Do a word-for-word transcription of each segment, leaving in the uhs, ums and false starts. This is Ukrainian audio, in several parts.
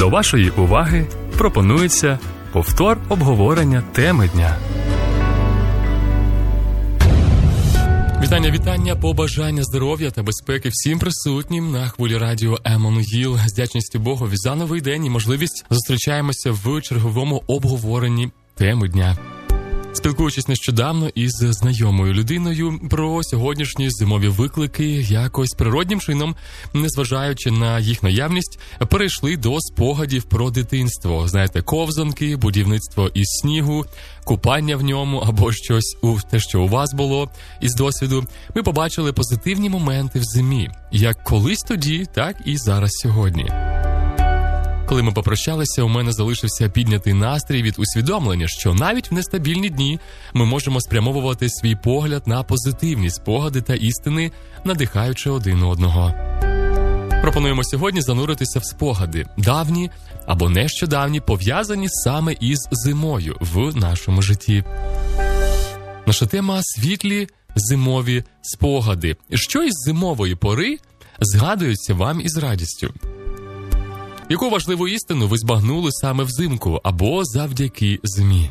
До вашої уваги пропонується повтор обговорення теми дня. Вітання, вітання, побажання здоров'я та безпеки всім присутнім на хвилі радіо Еммануїл. З вдячністю Богові за новий день і можливість зустрічаємося в черговому обговоренні теми дня. Спілкуючись нещодавно із знайомою людиною про сьогоднішні зимові виклики, якось природнім чином, незважаючи на їх наявність, перейшли до спогадів про дитинство. Знаєте, ковзанки, будівництво із снігу, купання в ньому або щось у те, що у вас було із досвіду. Ми побачили позитивні моменти в зимі, як колись тоді, так і зараз сьогодні. Коли ми попрощалися, у мене залишився піднятий настрій від усвідомлення, що навіть в нестабільні дні ми можемо спрямовувати свій погляд на позитивні спогади та істини, надихаючи один одного. Пропонуємо сьогодні зануритися в спогади, давні або нещодавні, пов'язані саме із зимою в нашому житті. Наша тема – світлі зимові спогади. Що із зимової пори згадується вам із радістю? Яку важливу істину ви збагнули саме взимку або завдяки зимі?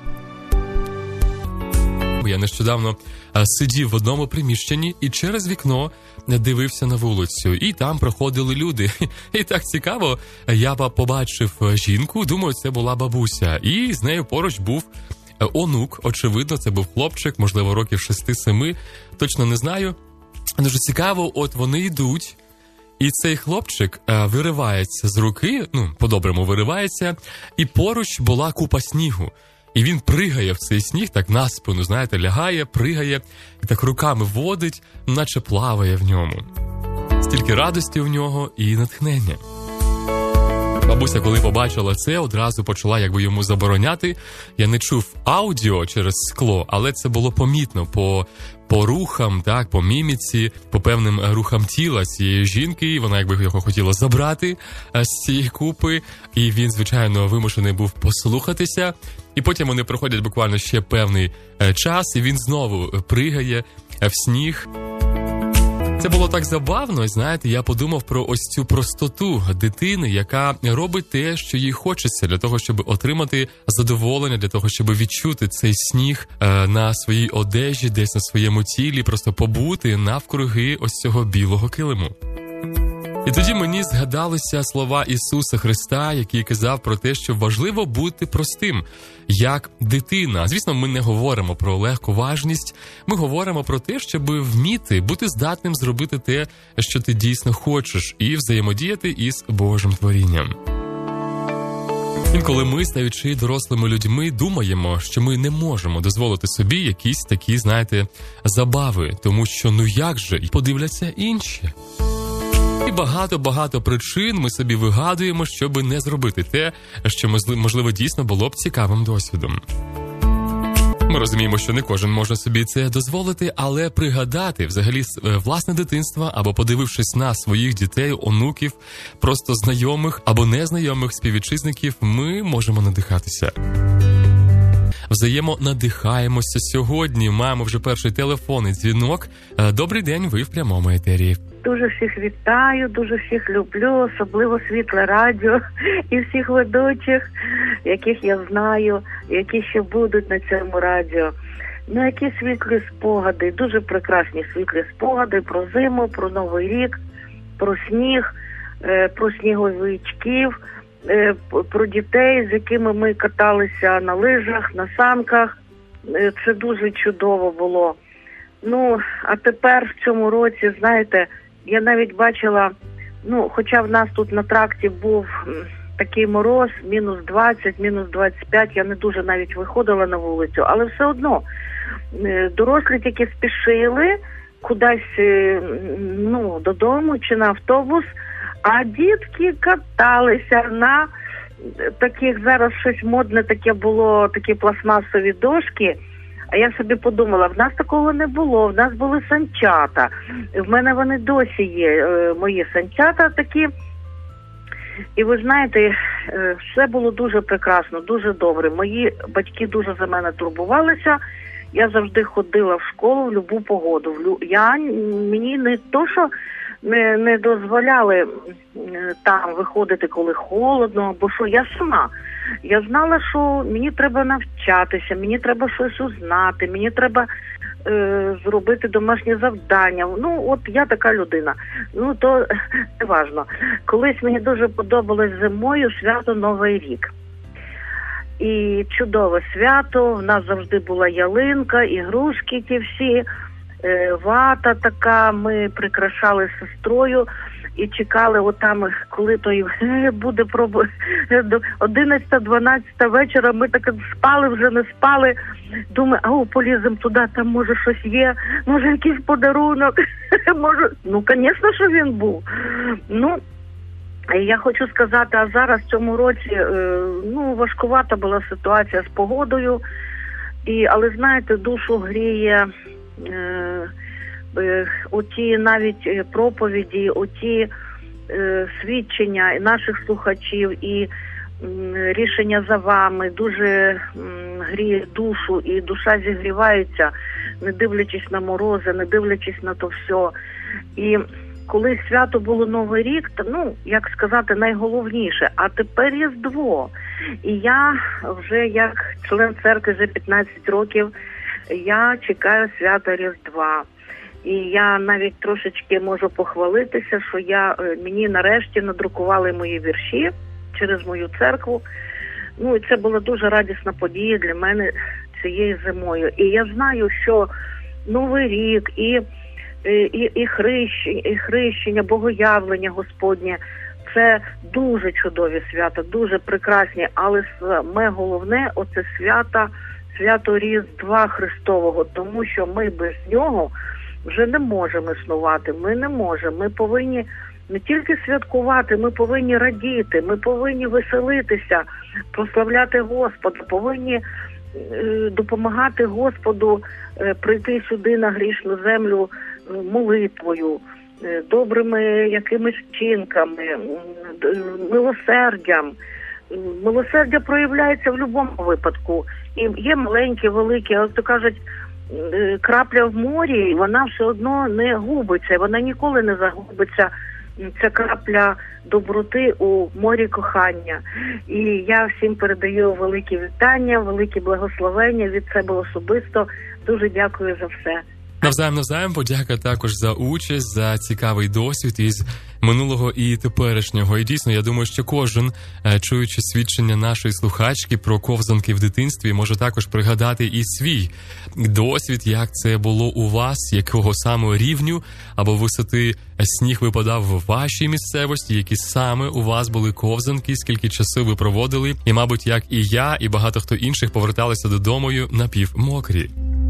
Я нещодавно сидів в одному приміщенні і через вікно дивився на вулицю. І там проходили люди. І так цікаво, я побачив жінку, думаю, це була бабуся. І з нею поруч був онук, очевидно, це був хлопчик, можливо, років шести-семи, точно не знаю. Дуже цікаво, от вони йдуть. І цей хлопчик е, виривається з руки, ну, по-доброму виривається, і поруч була купа снігу. І він пригає в цей сніг, так на спину, знаєте, лягає, пригає, і так руками водить, наче плаває в ньому. Стільки радості в нього і натхнення. Бабуся, коли побачила це, одразу почала якби йому забороняти. Я не чув аудіо через скло, але це було помітно по, по рухам, так, по міміці, по певним рухам тіла цієї жінки. Вона якби його хотіла забрати з цієї купи, і він, звичайно, вимушений був послухатися. І потім вони проходять буквально ще певний час, і він знову пригає в сніг. Це було так забавно, знаєте, я подумав про ось цю простоту дитини, яка робить те, що їй хочеться, для того, щоб отримати задоволення, для того, щоб відчути цей сніг е, на своїй одежі, десь на своєму тілі, просто побути навкруги ось цього білого килиму. І тоді мені згадалися слова Ісуса Христа, який казав про те, що важливо бути простим, як дитина. Звісно, ми не говоримо про легковажність, ми говоримо про те, щоб вміти, бути здатним зробити те, що ти дійсно хочеш, і взаємодіяти із Божим творінням. Інколи ми, стаючи дорослими людьми, думаємо, що ми не можемо дозволити собі якісь такі, знаєте, забави, тому що ну як же, і подивляться інші. І багато-багато причин ми собі вигадуємо, щоб не зробити те, що, можливо, дійсно було б цікавим досвідом. Ми розуміємо, що не кожен може собі це дозволити, але пригадати взагалі власне дитинство або подивившись на своїх дітей, онуків, просто знайомих або незнайомих співвітчизників, ми можемо надихатися. Взаємонадихаємося сьогодні. Маємо вже перший телефонний дзвінок. Добрий день, ви в прямому етері. Дуже всіх вітаю, дуже всіх люблю, особливо Світле радіо і всіх ведучих, яких я знаю, які ще будуть на цьому радіо. Ну, які світлі спогади, дуже прекрасні світлі спогади про зиму, про Новий рік, про сніг, про сніговичків, про дітей, з якими ми каталися на лижах, на санках. Це дуже чудово було. Ну, а тепер в цьому році, знаєте, я навіть бачила, ну, хоча в нас тут на тракті був такий мороз, мінус двадцять, мінус двадцять п'ять, я не дуже навіть виходила на вулицю, але все одно дорослі тільки спішили кудись, ну, додому чи на автобус, а дітки каталися на таких, зараз щось модне таке було, такі пластмасові дошки. А я собі подумала, в нас такого не було, в нас були санчата. В мене вони досі є, мої санчата такі. І ви знаєте, все було дуже прекрасно, дуже добре. Мої батьки дуже за мене турбувалися. Я завжди ходила в школу в любу погоду. Я, мені не то, що не, не дозволяли там виходити, коли холодно, бо що я сама. Я знала, що мені треба навчатися, мені треба щось узнати, мені треба е, зробити домашнє завдання. Ну, от я така людина. Ну, то не важно. Колись мені дуже подобалось зимою свято Новий рік. І чудове свято, в нас завжди була ялинка, ігрушки ті всі, е, вата така, ми прикрашали з сестрою і чекали отам, коли той буде пробувати. До одинадцята-дванадцята вечора ми так спали, вже не спали. Думаю, а о, поліземо туди, там може щось є, може якийсь подарунок. може, ну, звісно, що він був. Ну, я хочу сказати, а зараз в цьому році, ну, важкувата була ситуація з погодою, і, але, знаєте, душу гріє е, е, оті навіть проповіді, оті е, свідчення наших слухачів і м, рішення за вами дуже м, гріє душу, і душа зігрівається, не дивлячись на морози, не дивлячись на то все. І коли свято було Новий рік, то, ну, як сказати, найголовніше, а тепер Різдво. І я вже як член церкви вже п'ятнадцять років, я чекаю свята Різдва. І я навіть трошечки можу похвалитися, що я, мені нарешті надрукували мої вірші через мою церкву. Ну, і це була дуже радісна подія для мене цією зимою. І я знаю, що Новий рік і І, і, хрещення, і хрещення, богоявлення Господнє – це дуже чудові свята, дуже прекрасні, але саме головне – оце свято, свято Різдва Христового, тому що ми без нього вже не можемо існувати, ми не можемо, ми повинні не тільки святкувати, ми повинні радіти, ми повинні веселитися, прославляти Господа, повинні допомагати Господу прийти сюди на грішну землю молитвою, добрими якимись вчинками, милосердям. Милосердя проявляється в будь-якому випадку. І є маленькі, великі, але, то кажуть, крапля в морі, вона все одно не губиться, вона ніколи не загубиться. Це крапля доброти у морі кохання. І я всім передаю великі вітання, великі благословення від себе особисто. Дуже дякую за все. Навзаєм, навзаєм, подяка також за участь, за цікавий досвід із минулого і теперішнього. І дійсно, я думаю, що кожен, чуючи свідчення нашої слухачки про ковзанки в дитинстві, може також пригадати і свій досвід, як це було у вас, якого саме рівню або висоти сніг випадав в вашій місцевості, які саме у вас були ковзанки, скільки часу ви проводили. І, мабуть, як і я, і багато хто інших поверталися додому напівмокрі.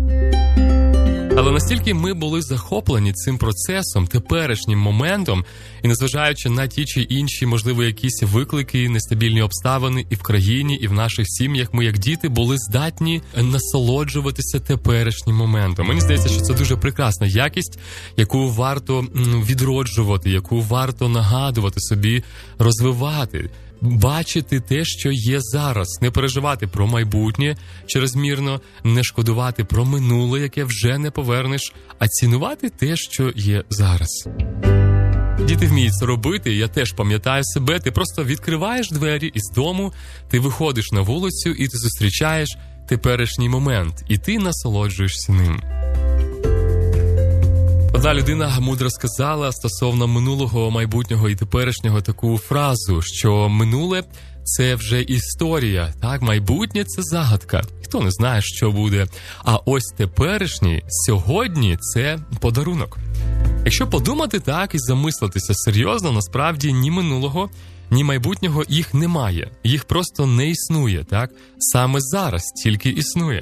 Але настільки ми були захоплені цим процесом, теперішнім моментом, і незважаючи на ті чи інші, можливо, якісь виклики, нестабільні обставини і в країні, і в наших сім'ях, ми, як діти, були здатні насолоджуватися теперішнім моментом. Мені здається, що це дуже прекрасна якість, яку варто відроджувати, яку варто нагадувати собі, розвивати. Бачити те, що є зараз, не переживати про майбутнє чрезмірно, не шкодувати про минуле, яке вже не повернеш, а цінувати те, що є зараз. Діти вміють це робити, я теж пам'ятаю себе, ти просто відкриваєш двері із дому, ти виходиш на вулицю і ти зустрічаєш теперішній момент, і ти насолоджуєшся ним. Одна людина мудро сказала стосовно минулого, майбутнього і теперішнього таку фразу, що минуле – це вже історія, так, майбутнє – це загадка. Хто не знає, що буде. А ось теперішній, сьогодні – це подарунок. Якщо подумати так і замислитися серйозно, насправді ні минулого, ні майбутнього їх немає. Їх просто не існує, так? Саме зараз тільки існує.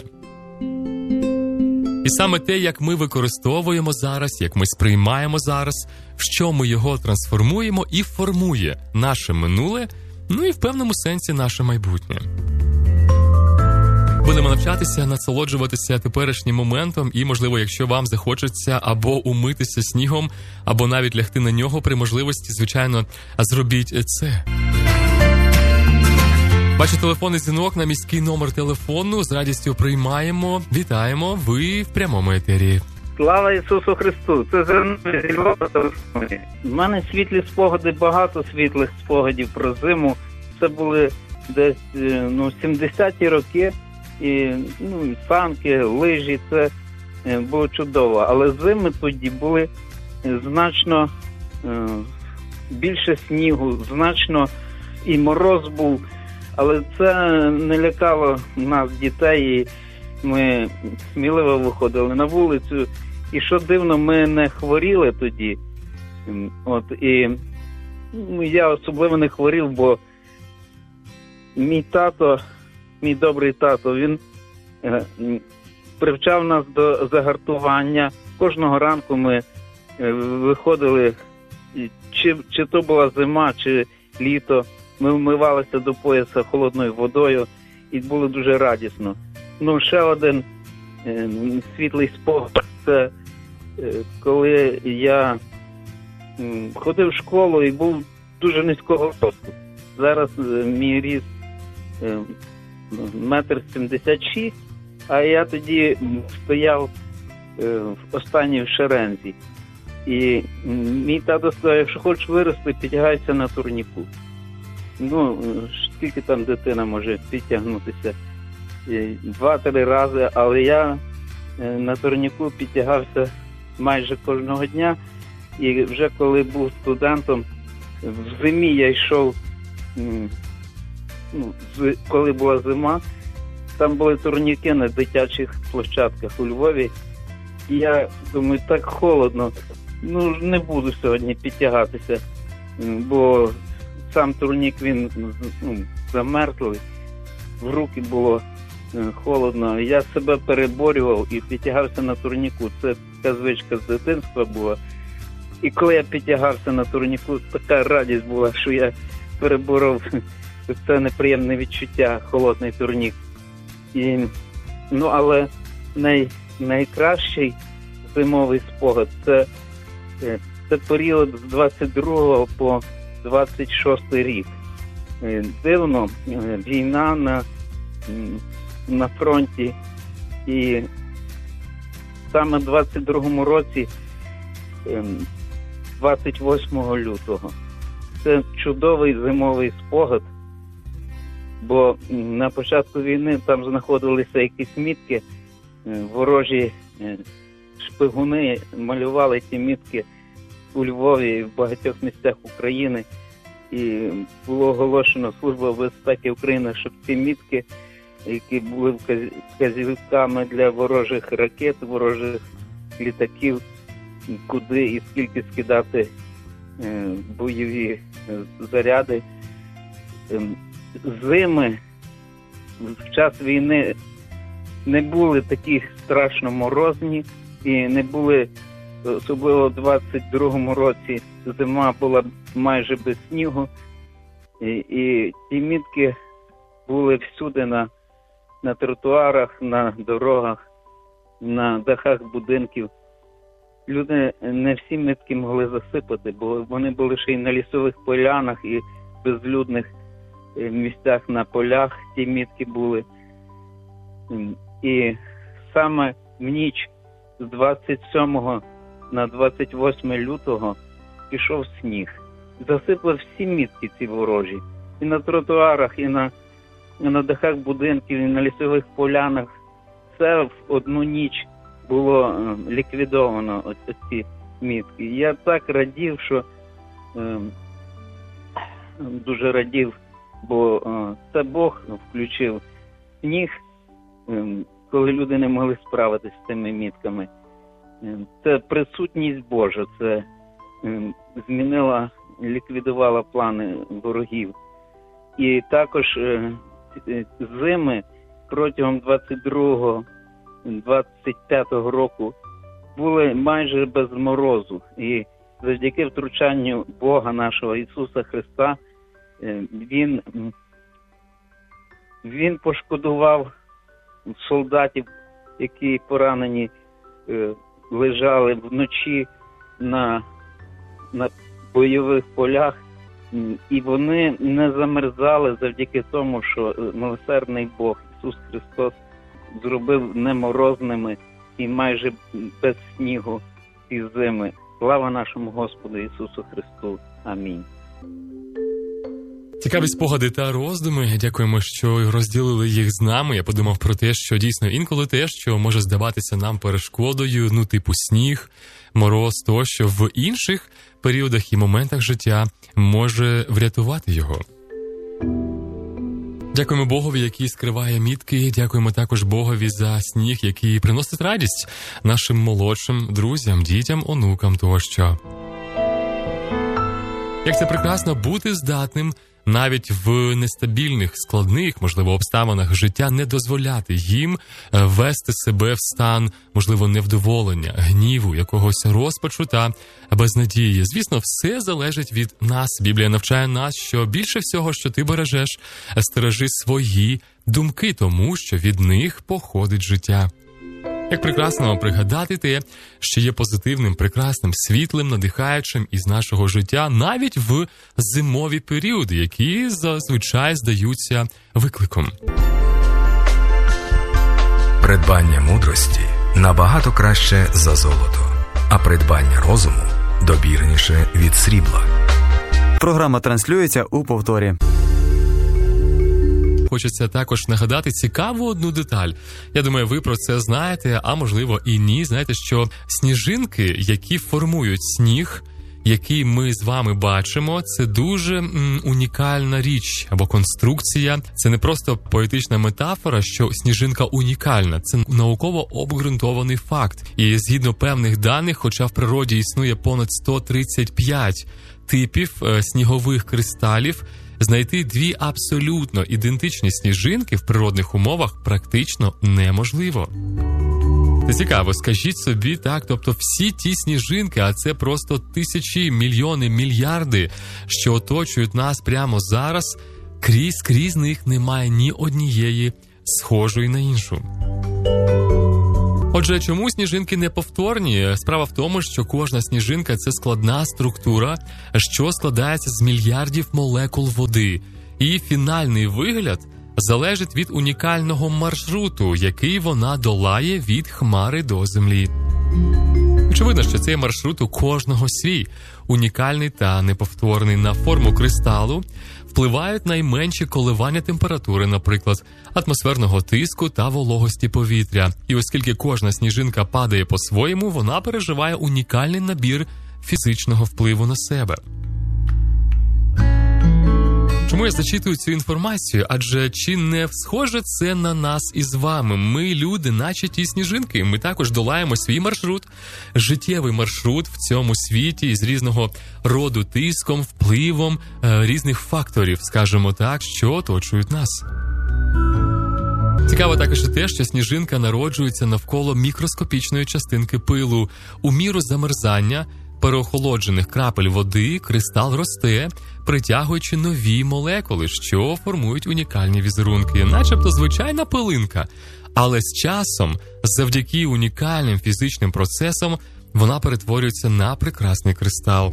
І саме те, як ми використовуємо зараз, як ми сприймаємо зараз, в що ми його трансформуємо, і формує наше минуле, ну і в певному сенсі наше майбутнє. Будемо навчатися, насолоджуватися теперішнім моментом і, можливо, якщо вам захочеться або умитися снігом, або навіть лягти на нього при можливості, звичайно, зробіть це. Бачу телефонний дзвінок на міський номер телефону. З радістю приймаємо. Вітаємо. Ви в прямому етері. Слава Ісусу Христу! Це зерно зі Львова. У мене світлі спогади, багато світлих спогадів про зиму. Це були десь ну, сімдесяті роки, і, ну, і санки, лижі, це було чудово. Але зими тоді були значно е, більше снігу, значно і мороз був. Але це не лякало нас, дітей, і ми сміливо виходили на вулицю. І що дивно, ми не хворіли тоді. От, і ну, я особливо не хворів, бо мій тато, мій добрий тато, він е, привчав нас до загартування. Кожного ранку ми е, виходили, чи, чи то була зима, чи літо, ми вмивалися до пояса холодною водою і було дуже радісно. Ну, ще один е, світлий спогад – це е, коли я е, ходив в школу і був дуже низького росту. Зараз е, мій ріст е, метр сімдесят шість, а я тоді стояв е, в останній в шерензі. І мій тато сказав, якщо хочеш вирости, підтягайся на турніку. Ну, скільки там дитина може підтягнутися? Два-три рази, але я на турніку підтягався майже кожного дня. І вже коли був студентом, в зимі я йшов, ну, коли була зима, там були турніки на дитячих площадках у Львові. І я думаю, так холодно, ну не буду сьогодні підтягатися, бо сам турнік, він ну, замерзлий, в руки було холодно. Я себе переборював і підтягався на турніку. Це така звичка з дитинства була. І коли я підтягався на турніку, така радість була, що я переборов це неприємне відчуття, холодний турнік. І, ну, але най, найкращий зимовий спогад – це, це період з двадцять другого по двадцять шостий рік. Дивно, війна на, на фронті, і саме в двадцять другому році, двадцять восьмого лютого, це чудовий зимовий спогад, бо на початку війни там знаходилися якісь мітки, ворожі шпигуни малювали ці мітки у Львові і в багатьох місцях України. І було оголошено Служба безпеки України, щоб ці мітки, які були вказівками для ворожих ракет, ворожих літаків, куди і скільки скидати е, бойові заряди. Е, зими в час війни не були такі страшно морозні і не були, особливо в двадцять другому році, зима була майже без снігу, і, і ті мітки були всюди на, на тротуарах, на дорогах, на дахах будинків. Люди не всі мітки могли засипати, бо вони були ще й на лісових полянах і безлюдних місцях на полях ті мітки були. І саме в ніч з двадцять сьомого на двадцять восьме лютого пішов сніг. Засипав всі мітки ці ворожі. І на тротуарах, і на, і на дахах будинків, і на лісових полянах. Все в одну ніч було е, ліквідовано, ось ці мітки. Я так радів, що е, дуже радів, бо е, це Бог включив сніг, е, коли люди не могли справитися з цими мітками. Е, це присутність Божа, це е, змінила, ліквідувала плани ворогів. І також е, зими протягом двадцять другого двадцять п'ятого року були майже без морозу. І завдяки втручанню Бога нашого Ісуса Христа, е, Він, Він пошкодував солдатів, які поранені е, лежали вночі на, на бойових полях, і вони не замерзали завдяки тому, що милосердний Бог Ісус Христос зробив не морозними і майже без снігу ці зими. Слава нашому Господу Ісусу Христу. Амінь. Цікаві спогади та роздуми. Дякуємо, що розділили їх з нами. Я подумав про те, що дійсно інколи те, що може здаватися нам перешкодою, ну типу сніг, мороз, тощо, в інших періодах і моментах життя може врятувати його. Дякуємо Богові, який скриває мітки. Дякуємо також Богові за сніг, який приносить радість нашим молодшим друзям, дітям, онукам тощо. Як це прекрасно бути здатним навіть в нестабільних, складних, можливо, обставинах життя не дозволяти їм вести себе в стан, можливо, невдоволення, гніву, якогось розпачу та безнадії. Звісно, все залежить від нас. Біблія навчає нас, що більше всього, що ти бережеш, стережи свої думки, тому що від них походить життя. Як прекрасно пригадати те, що є позитивним, прекрасним, світлим, надихаючим із нашого життя навіть в зимові періоди, які зазвичай здаються викликом. Придбання мудрості набагато краще за золото, а придбання розуму добірніше від срібла. Програма транслюється у повторі. Хочеться також нагадати цікаву одну деталь. Я думаю, ви про це знаєте, а можливо і ні. Знаєте, що сніжинки, які формують сніг, який ми з вами бачимо, це дуже м, унікальна річ або конструкція. Це не просто поетична метафора, що сніжинка унікальна. Це науково обґрунтований факт. І згідно певних даних, хоча в природі існує понад сто тридцять п'ять типів е, снігових кристалів, знайти дві абсолютно ідентичні сніжинки в природних умовах практично неможливо. Це цікаво, скажіть собі, так, тобто всі ті сніжинки, а це просто тисячі, мільйони, мільярди, що оточують нас прямо зараз, крізь, крізь них немає ні однієї схожої на іншу. Отже, чому сніжинки неповторні? Справа в тому, що кожна сніжинка – це складна структура, що складається з мільярдів молекул води. І фінальний вигляд залежить від унікального маршруту, який вона долає від хмари до землі. Очевидно, що цей маршрут у кожного свій, унікальний та неповторний. На форму кристалу впливають найменші коливання температури, наприклад, атмосферного тиску та вологості повітря. І оскільки кожна сніжинка падає по-своєму, вона переживає унікальний набір фізичного впливу на себе. Чому я зачитую цю інформацію? Адже чи не схоже це на нас із вами? Ми, люди, наче ті сніжинки. Ми також долаємо свій маршрут, життєвий маршрут в цьому світі із різного роду тиском, впливом е, різних факторів, скажімо так, що оточують нас. Цікаво також і те, що сніжинка народжується навколо мікроскопічної частинки пилу. У міру замерзання переохолоджених крапель води кристал росте, притягуючи нові молекули, що формують унікальні візерунки, начебто звичайна пилинка. Але з часом, завдяки унікальним фізичним процесам, вона перетворюється на прекрасний кристал.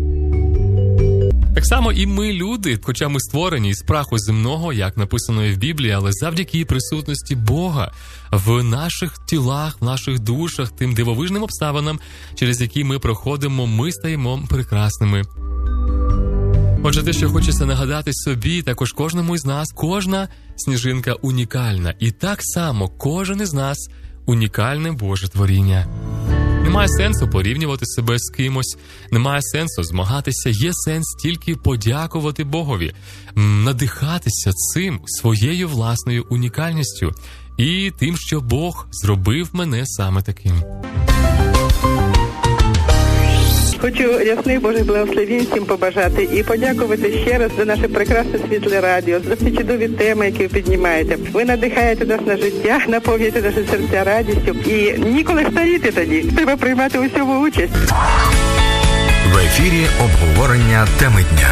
Так само і ми, люди, хоча ми створені із праху земного, як написано і в Біблії, але завдяки присутності Бога в наших тілах, в наших душах, тим дивовижним обставинам, через які ми проходимо, ми стаємо прекрасними. Отже, те, що хочеться нагадати собі, також кожному із нас, кожна сніжинка унікальна. І так само кожен із нас унікальне Боже творіння. Немає сенсу порівнювати себе з кимось, немає сенсу змагатися, є сенс тільки подякувати Богові, надихатися цим, своєю власною унікальністю і тим, що Бог зробив мене саме таким. Хочу рясних Божих благословень всім побажати і подякувати ще раз за наше прекрасне світле радіо, за ці чудові теми, які ви піднімаєте. Ви надихаєте нас на життя, наповнюєте наші серця радістю і ніколи старіти тоді. Треба приймати у цьому участь. В ефірі обговорення теми дня.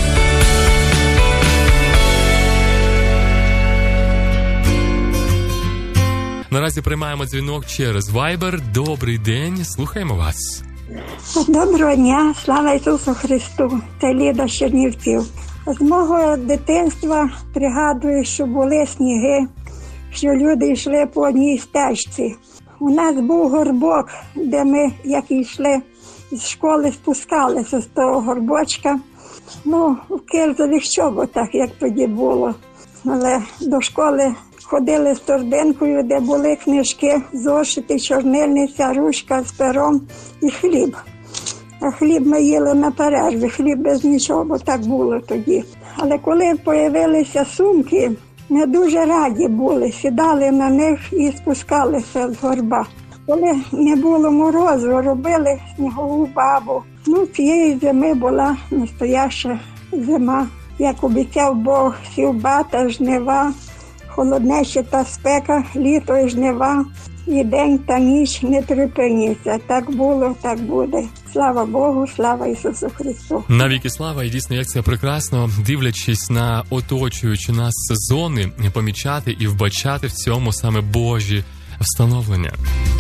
Наразі приймаємо дзвінок через Viber. Добрий день, слухаємо вас. Доброго дня, слава Ісусу Христу, це Ліда з Чернівців. З мого дитинства пригадую, що були сніги, що люди йшли по одній стежці. у нас був горбок, де ми, як йшли з школи, спускалися з того горбочка. Ну, в кирзових чоботах, як тоді було. Але до школи ходили з торбинкою, де були книжки, зошити, чорнильниця, ручка з пером і хліб. А хліб ми їли на перерві, хліб без нічого, бо так було тоді. Але коли з'явилися сумки, ми дуже раді були, сідали на них і спускалися з горба. Коли не було морозу, робили снігову бабу. Ну, цієї зими була настояща зима. Як обіцяв Бог, сівба та жнива, холоднеча та спека, літо і жнива, і день та ніч не припиняться. Так було, так буде. Слава Богу, слава Ісусу Христу. Навіки слава, і дійсно, як це прекрасно, дивлячись на оточуючі нас сезони, помічати і вбачати в цьому саме Божі встановлення.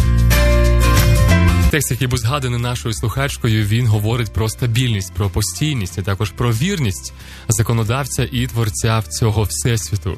Текст, який був згаданий нашою слухачкою, він говорить про стабільність, про постійність, а також про вірність законодавця і творця цього всесвіту.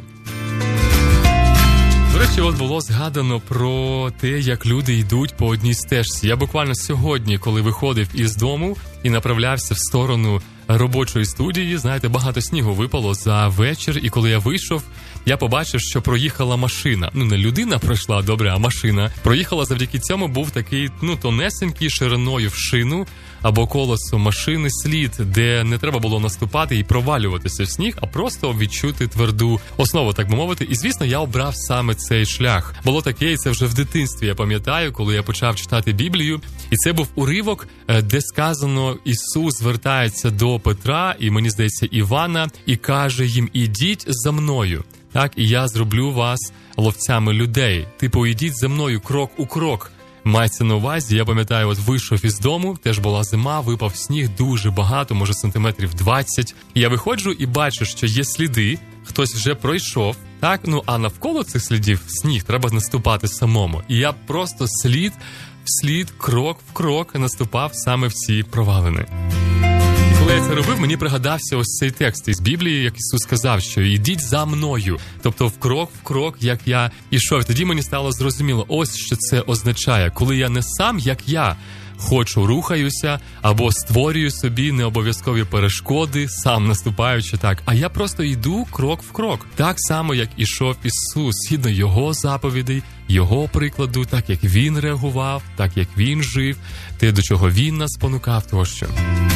До речі, от було згадано про те, як люди йдуть по одній стежці. Я буквально сьогодні, коли виходив із дому і направлявся в сторону робочої студії, знаєте, багато снігу випало за вечір, і коли я вийшов, я побачив, що проїхала машина. Ну, не людина пройшла, добре, а машина. Проїхала, завдяки цьому був такий, ну, тонесенький шириною в шину або колесо машини слід, де не треба було наступати і провалюватися в сніг, а просто відчути тверду основу, так би мовити. І, звісно, я обрав саме цей шлях. Було таке, і це вже в дитинстві, я пам'ятаю, коли я почав читати Біблію. І це був уривок, де сказано, Ісус звертається до Петра, і, мені здається, Івана, і каже їм: «Ідіть за мною. Так, і я зроблю вас ловцями людей. Типу, ідіть за мною крок у крок». Мається на увазі, я пам'ятаю, от вийшов із дому, теж була зима, випав сніг дуже багато, може сантиметрів двадцять. І я виходжу і бачу, що є сліди, хтось вже пройшов, так, ну а навколо цих слідів сніг, треба наступати самому. І я просто слід в слід, крок в крок наступав саме в ці провалини. Коли я це робив, мені пригадався ось цей текст із Біблії, як Ісус сказав, що «ідіть за мною», тобто в крок в крок, як я ішов. Тоді мені стало зрозуміло, ось що це означає, коли я не сам, як я, хочу, рухаюся, або створюю собі необов'язкові перешкоди, сам наступаючи так, а я просто йду крок в крок. Так само, як ішов Ісус, згідно Його заповідей, Його прикладу, так як Він реагував, так як Він жив, те, до чого Він нас спонукав, тощо.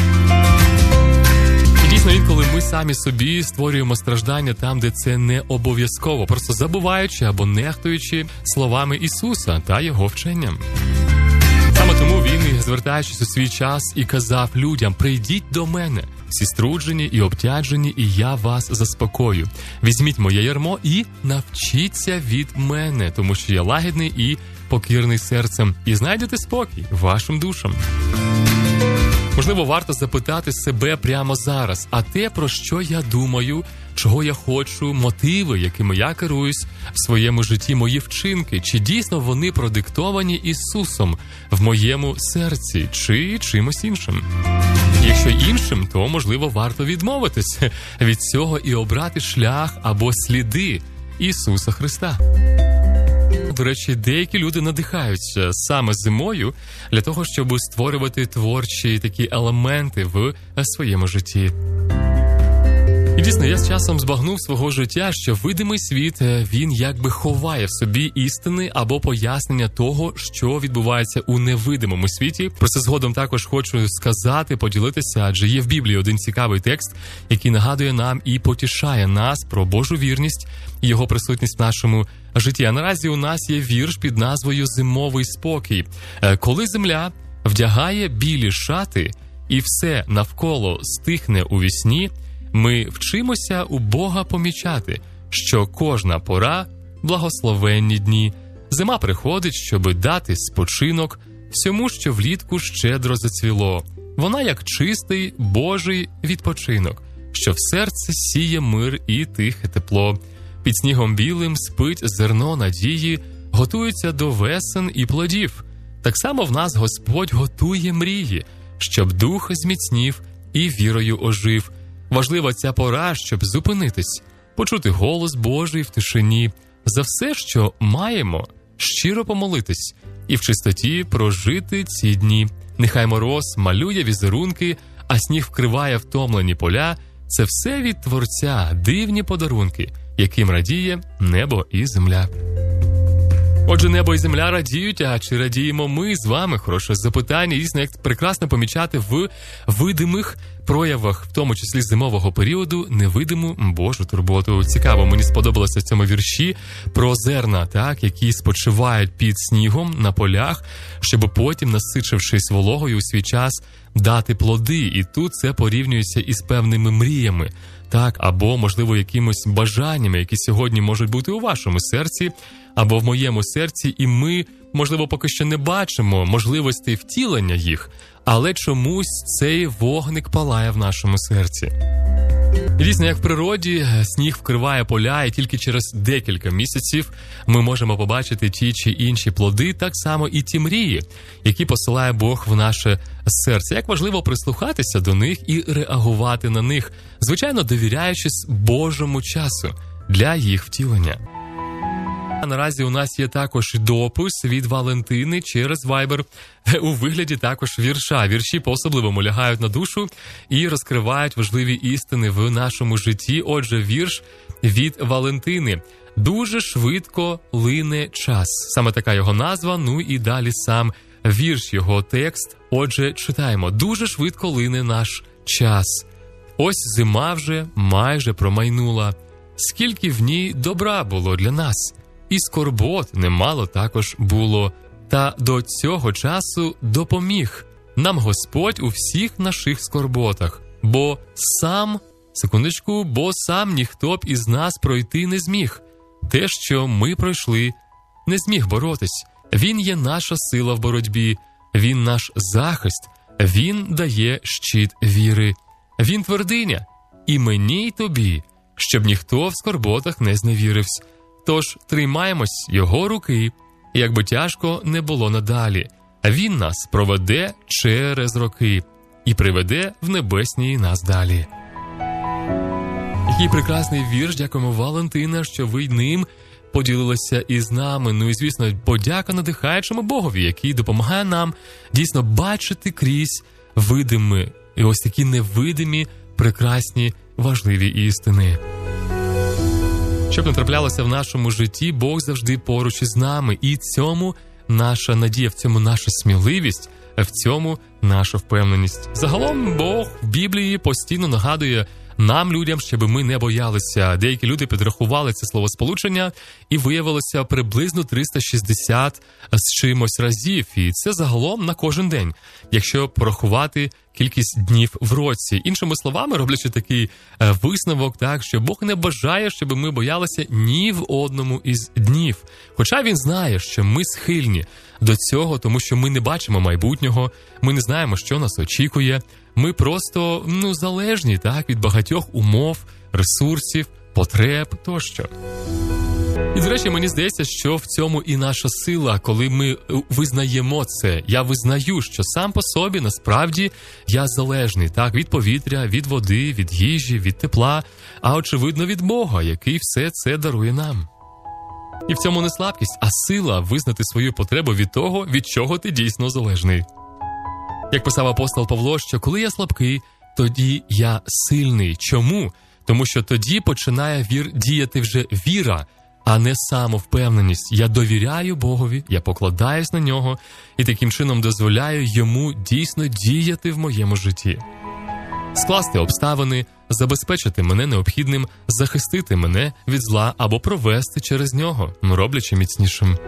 Дійсно, інколи ми самі собі створюємо страждання там, де це не обов'язково, просто забуваючи або нехтуючи словами Ісуса та Його вченням. Саме тому Він, звертаючись у свій час, і казав людям: «Прийдіть до мене, всі струджені і обтяжені, і я вас заспокою. Візьміть моє ярмо і навчіться від мене, тому що я лагідний і покірний серцем, і знайдете спокій вашим душам». Можливо, варто запитати себе прямо зараз, а те, про що я думаю, чого я хочу, мотиви, якими я керуюсь в своєму житті, мої вчинки, чи дійсно вони продиктовані Ісусом в моєму серці, чи чимось іншим? Якщо іншим, то, можливо, варто відмовитися від цього і обрати шлях або сліди Ісуса Христа. До речі, деякі люди надихаються саме зимою для того, щоб створювати творчі такі елементи в своєму житті. І дійсно, я з часом збагнув свого життя, що видимий світ, він якби ховає в собі істини або пояснення того, що відбувається у невидимому світі. Про це згодом також хочу сказати, поділитися, адже є в Біблії один цікавий текст, який нагадує нам і потішає нас про Божу вірність і Його присутність в нашому житті. А наразі у нас є вірш під назвою «Зимовий спокій». Коли земля вдягає білі шати і все навколо стихне у вісні, ми вчимося у Бога помічати, що кожна пора – благословенні дні. Зима приходить, щоби дати спочинок всьому, що влітку щедро зацвіло. Вона як чистий Божий відпочинок, що в серце сіє мир і тихе тепло. Під снігом білим спить зерно надії, готується до весен і плодів. Так само в нас Господь готує мрії, щоб дух зміцнів і вірою ожив. Важлива ця пора, щоб зупинитись, почути голос Божий в тишині. За все, що маємо, щиро помолитись і в чистоті прожити ці дні. Нехай мороз малює візерунки, а сніг вкриває втомлені поля. Це все від Творця, дивні подарунки, яким радіє небо і земля. Отже, небо і земля радіють, а чи радіємо ми з вами? Хороше запитання. Дійсно, як прекрасно помічати в видимих проявах, в тому числі зимового періоду, невидиму Божу турботу. Цікаво, мені сподобалося в цьому вірші про зерна, так, які спочивають під снігом на полях, щоб потім, насичившись вологою у свій час, дати плоди. І тут це порівнюється із певними мріями, так, або, можливо, якимось бажаннями, які сьогодні можуть бути у вашому серці, або в моєму серці, і ми, можливо, поки що не бачимо можливостей втілення їх, але чомусь цей вогник палає в нашому серці. І дійсно, як в природі, сніг вкриває поля, і тільки через декілька місяців ми можемо побачити ті чи інші плоди, так само і ті мрії, які посилає Бог в наше серце. Як важливо прислухатися до них і реагувати на них, звичайно, довіряючись Божому часу для їх втілення. Наразі у нас є також допис від Валентини через Viber у вигляді також вірша. Вірші по-особливому лягають на душу і розкривають важливі істини в нашому житті. Отже, вірш від Валентини. Дуже швидко лине час. Саме така його назва, ну і далі сам вірш, його текст. Отже, читаємо. Дуже швидко лине наш час. Ось зима вже майже промайнула. Скільки в ній добра було для нас. І скорбот немало також було. Та до цього часу допоміг нам Господь у всіх наших скорботах. Бо сам, секундочку, бо сам ніхто б із нас пройти не зміг. Те, що ми пройшли, не зміг боротись. Він є наша сила в боротьбі. Він наш захист. Він дає щит віри. Він твердиня. І мені, й тобі, щоб ніхто в скорботах не зневірився. Тож тримаємось його руки, як би тяжко не було надалі. Він нас проведе через роки і приведе в небесні нас далі. Який прекрасний вірш, дякуємо, Валентина, що ви ним поділилися із нами. Ну і, звісно, подяка надихаючому Богові, який допомагає нам дійсно бачити крізь видимі і ось такі невидимі, прекрасні, важливі істини. Щоб не траплялося в нашому житті, Бог завжди поруч із нами. І цьому наша надія, в цьому наша сміливість, в цьому наша впевненість. Загалом Бог в Біблії постійно нагадує нам, людям, щоб ми не боялися. Деякі люди підрахували це словосполучення і виявилося приблизно триста шістдесят з чимось разів. І це загалом на кожен день, якщо порахувати кількість днів в році. Іншими словами, роблячи такий висновок, так, що Бог не бажає, щоб ми боялися ні в одному із днів. Хоча Він знає, що ми схильні до цього, тому що ми не бачимо майбутнього, ми не знаємо, що нас очікує. Ми просто, ну, залежні, так, від багатьох умов, ресурсів, потреб тощо. І, до речі, мені здається, що в цьому і наша сила, коли ми визнаємо це. Я визнаю, що сам по собі, насправді, я залежний, так, від повітря, від води, від їжі, від тепла, а, очевидно, від Бога, який все це дарує нам. І в цьому не слабкість, а сила визнати свою потребу від того, від чого ти дійсно залежний. Як писав апостол Павло, що коли я слабкий, тоді я сильний. Чому? Тому що тоді починає вір діяти вже віра, а не самовпевненість. Я довіряю Богові, я покладаюсь на нього і таким чином дозволяю йому дійсно діяти в моєму житті. Скласти обставини, забезпечити мене необхідним, захистити мене від зла або провести через нього, роблячи міцнішим.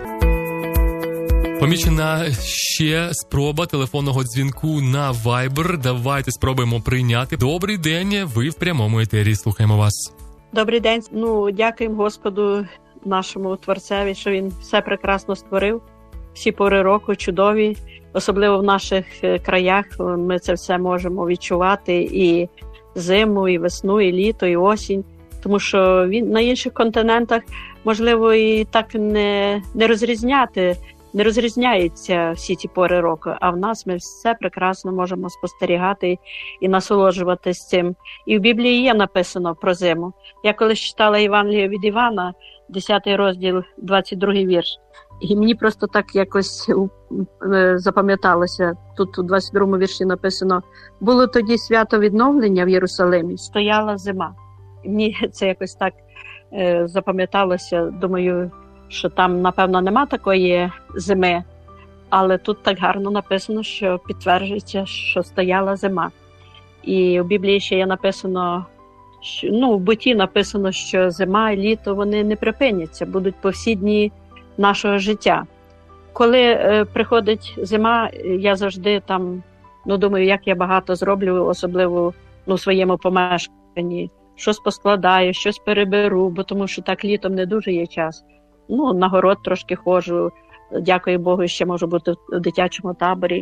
Помічена ще спроба телефонного дзвінку на Viber. Давайте спробуємо прийняти. Добрий день, ви в прямому етері, слухаємо вас. Добрий день. Ну, дякуємо Господу нашому Творцеві, що Він все прекрасно створив. Всі пори року чудові, особливо в наших краях ми це все можемо відчувати і зиму, і весну, і літо, і осінь. Тому що він на інших континентах, можливо, і так не, не розрізняти, не розрізняються всі ці пори року, а в нас ми все прекрасно можемо спостерігати і насолоджуватися цим. І в Біблії є написано про зиму. Я колись читала Євангеліє від Івана, десятий розділ, двадцять другий вірш. І мені просто так якось запам'яталося, тут у двадцять другому вірші написано: було тоді свято відновлення в Єрусалимі, стояла зима. І мені це якось так е, запам'яталося, думаю, що там, напевно, нема такої зими, але тут так гарно написано, що підтверджується, що стояла зима. І в Біблії ще є написано, що, ну, в Бутті написано, що зима і літо, вони не припиняться, будуть по всі дні нашого життя. Коли е, приходить зима, я завжди там, ну, думаю, як я багато зроблю, особливо, ну, в своєму помешканні. Щось поскладаю, щось переберу, бо тому що так літом не дуже є час. Ну, на город трошки ходжу, дякую Богу, ще можу бути в дитячому таборі.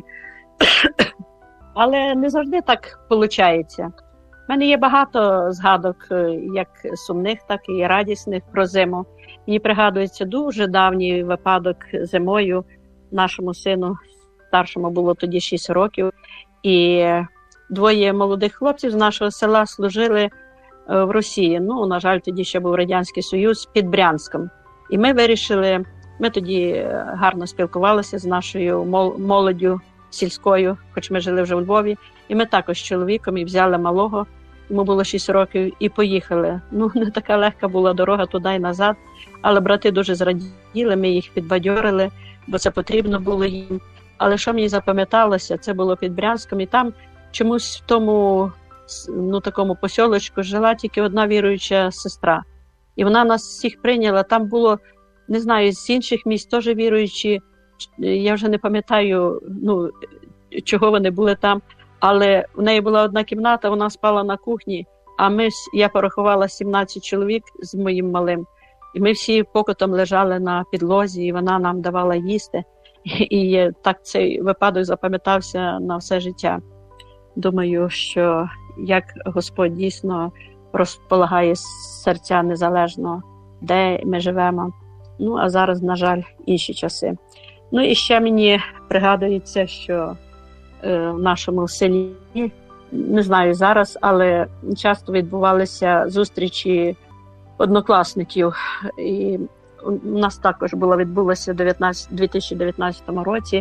Але не завжди так виходить. У мене є багато згадок, як сумних, так і радісних про зиму. Мені пригадується дуже давній випадок зимою. Нашому сину, старшому, було тоді шість років. І двоє молодих хлопців з нашого села служили в Росії. Ну, на жаль, тоді ще був Радянський Союз, під Брянськом. І ми вирішили, ми тоді гарно спілкувалися з нашою молоддю сільською, хоч ми жили вже у Львові. І ми також з чоловіком і взяли малого, йому було шість років, і поїхали. Ну, не така легка була дорога туди і назад, але брати дуже зраділи, ми їх підбадьорили, бо це потрібно було їм. Але що мені запам'яталося, це було під Брянськом, і там чомусь в тому, ну, такому посьолочку жила тільки одна віруюча сестра. І вона нас всіх прийняла. Там було, не знаю, з інших місць теж віруючі. Я вже не пам'ятаю, ну, чого вони були там. Але в неї була одна кімната, вона спала на кухні, а ми, я порахувала сімнадцять чоловік з моїм малим. І ми всі покотом лежали на підлозі, і вона нам давала їсти. І так цей випадок запам'ятався на все життя. Думаю, що як Господь дійсно розполагає серця незалежно, де ми живемо. Ну, а зараз, на жаль, інші часи. Ну, і ще мені пригадується, що е, в нашому селі, не знаю зараз, але часто відбувалися зустрічі однокласників. І у нас також було, відбулося в дві тисячі дев'ятнадцятому році.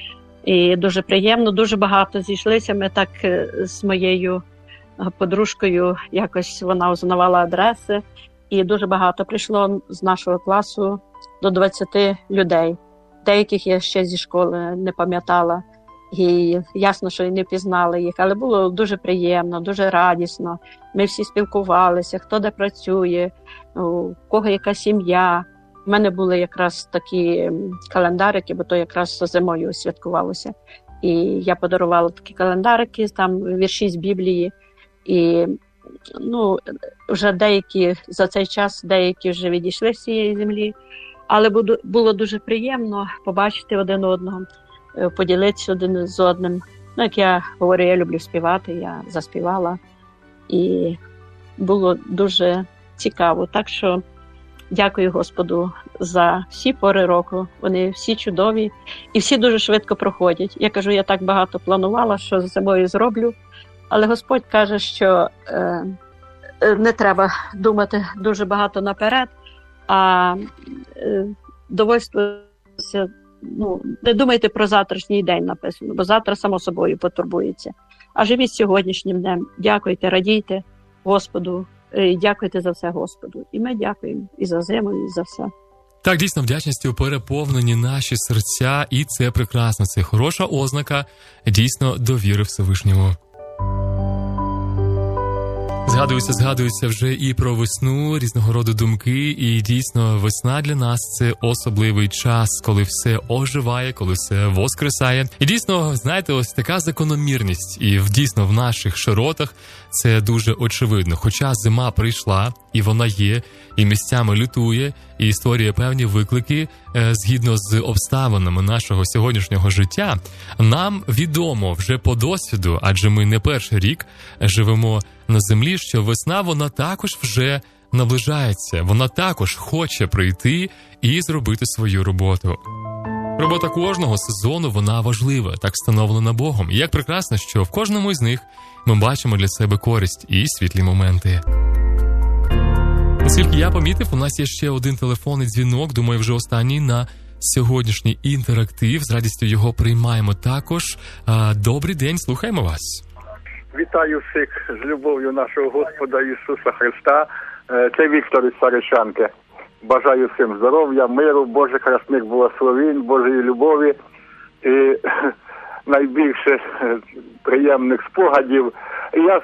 І дуже приємно, дуже багато зійшлися. Ми так з моєю подружкою, якось вона узнавала адреси, і дуже багато прийшло з нашого класу, до двадцяти людей. Деяких я ще зі школи не пам'ятала, і ясно, що і не пізнали їх, але було дуже приємно, дуже радісно. Ми всі спілкувалися, хто де працює, у кого яка сім'я. У мене були якраз такі календарики, бо то якраз зимою святкувалося. І я подарувала такі календарики, там вірші з Біблії. І, ну, вже деякі, за цей час деякі вже відійшли з цієї землі. Але було дуже приємно побачити один одного, поділитися один з одним. Ну, як я говорю, я люблю співати, я заспівала. І було дуже цікаво. Так що дякую Господу за всі пори року. Вони всі чудові і всі дуже швидко проходять. Я кажу, я так багато планувала, що за собою зроблю. Але Господь каже, що е, не треба думати дуже багато наперед, а е, довольствуйтеся, ну, не думайте про завтрашній день, написано, бо завтра само собою потурбується. А живіть сьогоднішнім днем. Дякуйте, радійте Господу, е, дякуйте за все Господу. І ми дякуємо і за зиму, і за все. Так, дійсно, вдячністю переповнені наші серця, і це прекрасно, це хороша ознака, дійсно, довіри Всевишньому. Згадується, згадується вже і про весну, різного роду думки, і дійсно весна для нас – це особливий час, коли все оживає, коли все воскресає. І дійсно, знаєте, ось така закономірність, і дійсно в наших широтах це дуже очевидно. Хоча зима прийшла, і вона є, і місцями лютує, і створює певні виклики згідно з обставинами нашого сьогоднішнього життя, нам відомо вже по досвіду, адже ми не перший рік живемо на землі, що весна, вона також вже наближається, вона також хоче прийти і зробити свою роботу. Робота кожного сезону, вона важлива, так встановлена Богом. І як прекрасно, що в кожному із них ми бачимо для себе користь і світлі моменти. Наскільки я помітив, у нас є ще один телефонний дзвінок, думаю, вже останній на сьогоднішній інтерактив. З радістю його приймаємо також. Добрий день, слухаємо вас. Вітаю всіх з любов'ю нашого Господа Ісуса Христа. Це Віктор із Саричанки. Бажаю всім здоров'я, миру, Божих рясних благословень, Божої любові і найбільше приємних спогадів. Я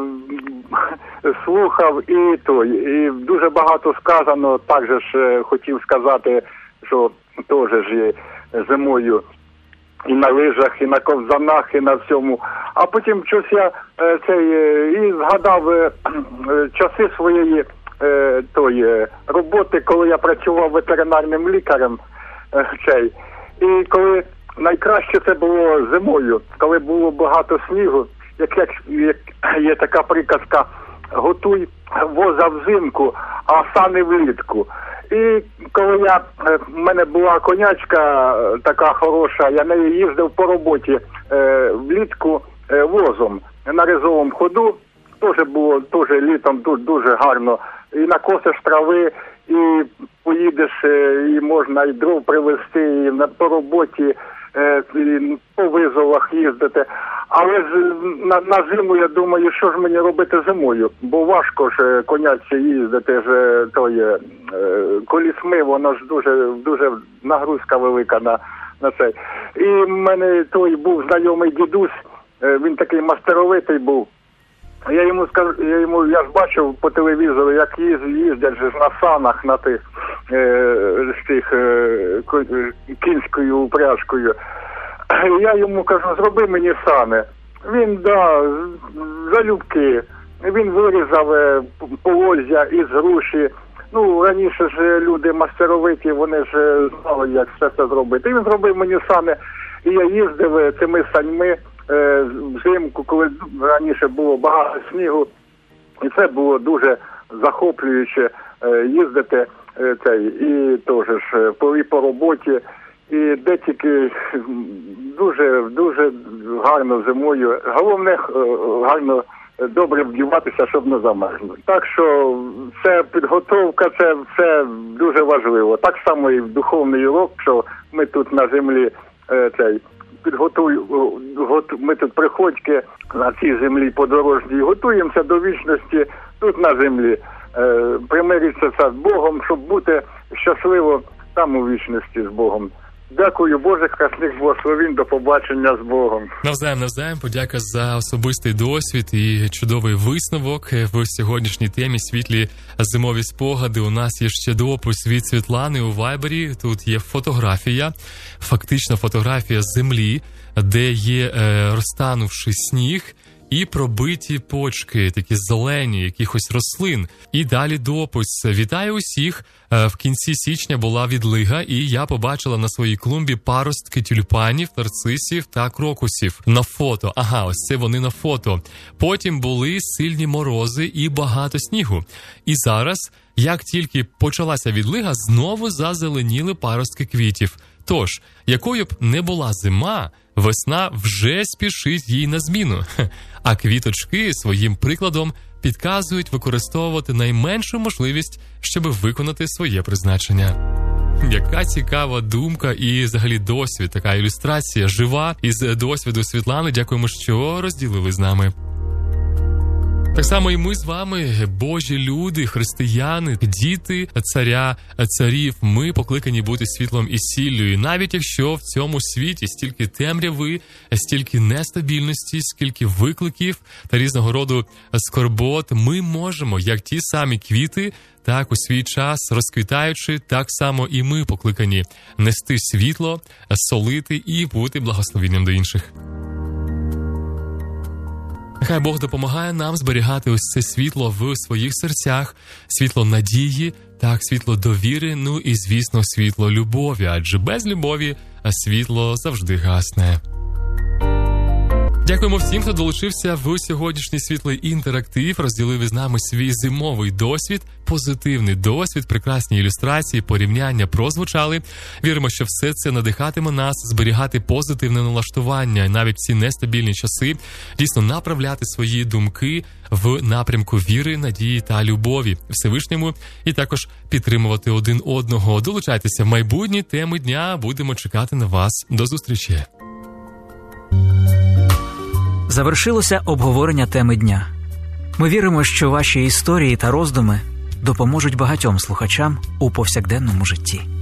слухав і той, і дуже багато сказано. Також хотів сказати, що теж ж зимою і на лижах, і на ковзанах, і на всьому. А потім щось я е, цей, е, і згадав е, е, часи своєї е, тої, роботи, коли я працював ветеринарним лікарем. Е, цей. І коли найкраще це було зимою, коли було багато снігу, як, як, як є така приказка, готуй воза взимку, а сани влітку. І коли я, в мене була конячка така хороша, я нею їздив по роботі е, влітку е, возом на ризовому ходу, теж було теж літом дуже, дуже гарно. І накосиш трави, і поїдеш, е, і можна і дров привезти, і на, по роботі, е, і по визовах їздити. Але ж на, на зиму я думаю, що ж мені робити зимою, бо важко ж конячці їздити, ж тої е, колісми, воно ж дуже, дуже нагрузка велика на, на це. І в мене той був знайомий дідусь, е, він такий мастеровитий був. Я йому скажу, я йому я ж бачив по телевізору, як їздять ж на санах на тих е, з тих е, кінською упряжкою. Я йому кажу, зроби мені сани. Він, да, залюбки. Він вирізав полозя із груші. Ну, раніше ж люди мастеровиті, вони ж знали, як все це зробити. І він зробив мені сани. І я їздив цими саньми е, взимку, коли раніше було багато снігу. І це було дуже захоплююче е, їздити е, цей, і теж ж по, і по роботі. І де тільки дуже, дуже гарно зимою. Головне, гарно, добре вдіватися, щоб не замерзнути. Так що це підготовка, це все дуже важливо. Так само і в духовний урок, що ми тут на землі цей підготуємо, ми тут приходьки на цій землі подорожній, готуємося до вічності тут на землі. Примиритися з Богом, щоб бути щасливо там у вічності з Богом. Дякую, Боже, красних благословень, до побачення з Богом. Навзаєм, навзаєм, подяка за особистий досвід і чудовий висновок в сьогоднішній темі «Світлі зимові спогади». У нас є ще допис від Світлани у Вайбері. Тут є фотографія, фактично фотографія землі, де є е, розтанувший сніг і пробиті почки, такі зелені, якихось рослин. І далі допис. Вітаю усіх. В кінці січня була відлига, і я побачила на своїй клумбі паростки тюльпанів, нарцисів та крокусів. На фото. Ага, ось це вони на фото. Потім були сильні морози і багато снігу. І зараз, як тільки почалася відлига, знову зазеленіли паростки квітів. Тож, якою б не була зима, весна вже спішить їй на зміну. А квіточки своїм прикладом підказують використовувати найменшу можливість, щоб виконати своє призначення. Яка цікава думка і взагалі досвід, така ілюстрація жива із досвіду Світлани. Дякуємо, що розділили з нами. Так само і ми з вами, Божі люди, християни, діти царя, царів, ми покликані бути світлом і сіллю. І навіть якщо в цьому світі стільки темряви, стільки нестабільності, скільки викликів та різного роду скорбот, ми можемо, як ті самі квіти, так у свій час розквітаючи, так само і ми покликані нести світло, солити і бути благословенням до інших. Нехай Бог допомагає нам зберігати ось це світло в своїх серцях, світло надії, так, світло довіри, ну і, звісно, світло любові, адже без любові світло завжди гасне. Дякуємо всім, хто долучився в сьогоднішній світлий інтерактив, розділив із нами свій зимовий досвід, позитивний досвід, прекрасні ілюстрації, порівняння прозвучали. Віримо, що все це надихатиме нас зберігати позитивне налаштування і навіть в ці нестабільні часи дійсно направляти свої думки в напрямку віри, надії та любові Всевишньому і також підтримувати один одного. Долучайтеся в майбутні теми дня, будемо чекати на вас. До зустрічі. Завершилося обговорення теми дня. Ми віримо, що ваші історії та роздуми допоможуть багатьом слухачам у повсякденному житті.